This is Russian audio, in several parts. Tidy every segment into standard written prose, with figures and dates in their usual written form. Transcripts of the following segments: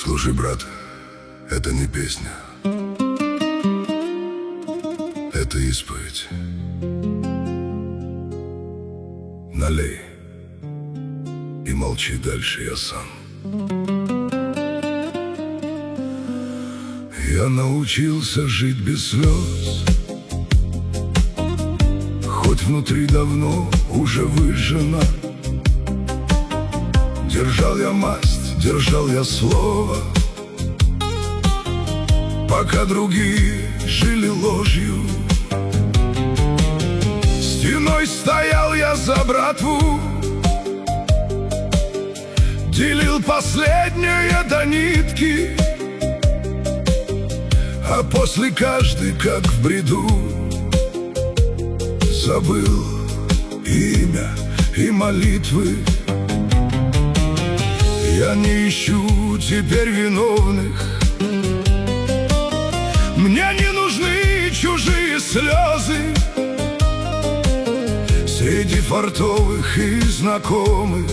Слушай, брат, это не песня. Это исповедь. Налей и молчи дальше, я сам. Я научился жить без слез, хоть внутри давно уже выжжено. Держал я масть, держал я слово, пока другие жили ложью. Стеной стоял я за братву, делил последнее до нитки, а после каждый, как в бреду, забыл имя и молитвы. Я не ищу теперь виновных, мне не нужны чужие слезы. Среди фартовых и знакомых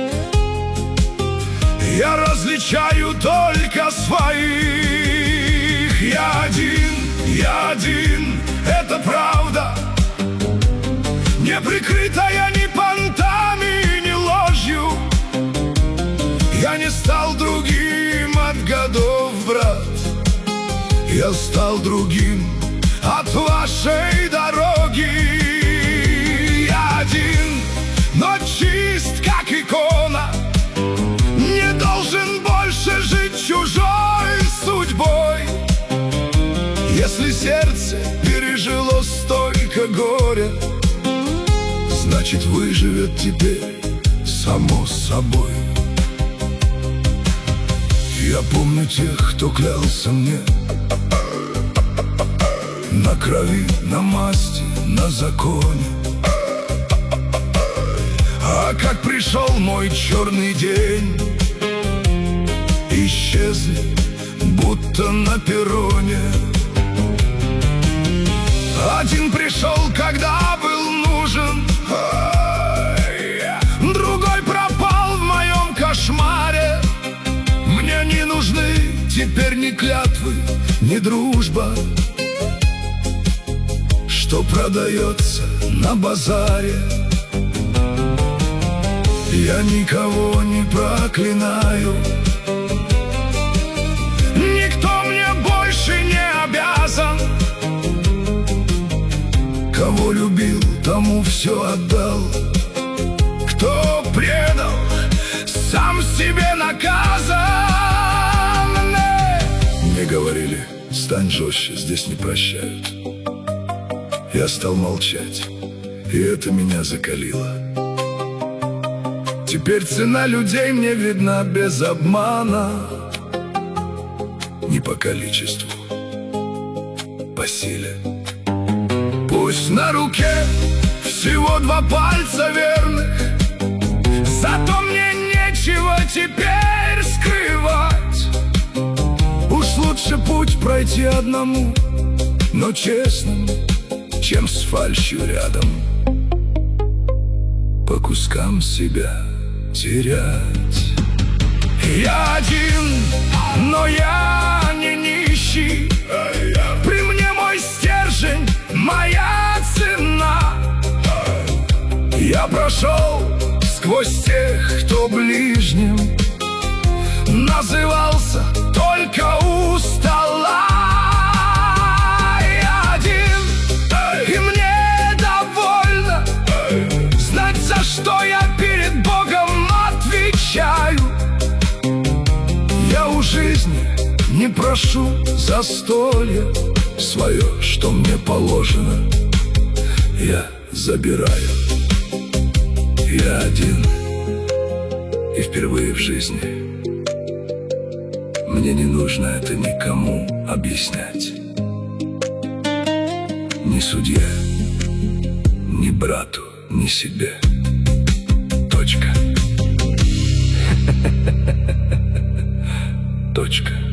я различаю только своих. Я один, это правда, не прикрытая ни понтами, ни ложью. Я не стал другим от годов, брат, я стал другим от вашей дороги. Я один, но чист, как икона, не должен больше жить чужой судьбой. Если сердце пережило столько горя, значит, выживет теперь само собой. Я помню тех, кто клялся мне на крови, на масти, на законе. А как пришел мой черный день, исчезли, будто на перроне. Один пришел, когда был нужен, другой пропал в моем кошмаре. Мне не нужны теперь ни клятвы, ни дружба, что продается на базаре. Я никого не проклинаю, никто мне больше не обязан. Кого любил, тому все отдал. Кто предал, сам себе наказан. Мне говорили, стань жестче, здесь не прощают. Я стал молчать, и это меня закалило. Теперь цена людей мне видна без обмана. Не по количеству, по силе. Пусть на руке всего 2 пальца верных, зато мне нечего теперь скрывать. Уж лучше путь пройти одному, но честным, чем с фальшью рядом по кускам себя терять. Я один, но я не нищий. При мне мой стержень, моя цена. Я прошел сквозь тех, кто ближним назывался только у стола. Я один, и мне довольно знать, за что я перед Богом отвечаю. Я у жизни не прошу застолья, свое, что мне положено, я забираю. Я один, и впервые в жизни мне не нужно это никому объяснять. Ни судье, ни брату, ни себе. Точка. Точка.